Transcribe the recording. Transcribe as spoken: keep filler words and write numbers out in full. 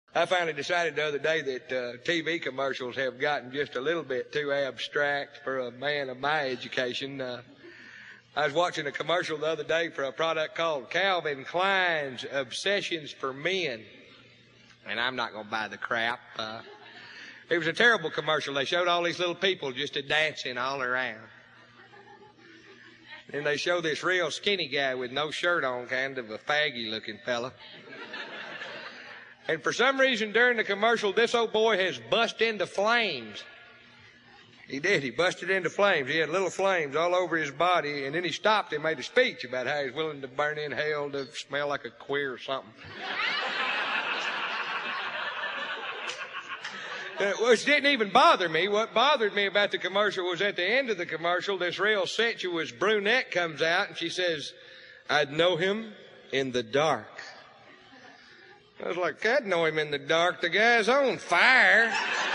I finally decided the other day that uh, T V commercials have gotten just a little bit too abstract for a man of my education. Uh, I was watching a commercial the other day for a product called Calvin Klein's Obsessions for Men. And I'm not going to buy the crap. Uh, it was a terrible commercial. They showed all these little people just a dancing all around. Then they showed this real skinny guy with no shirt on, kind of a faggy-looking fella. And for some reason during the commercial, this old boy has bust into flames. He did. He busted into flames. He had little flames all over his body. And then he stopped and made a speech about how he's willing to burn in hell to smell like a queer or something. Uh, which didn't even bother me. What bothered me about the commercial was at the end of the commercial, this real sensuous brunette comes out and she says, "I'd know him in the dark." I was like, I'd know him in the dark. The guy's on fire.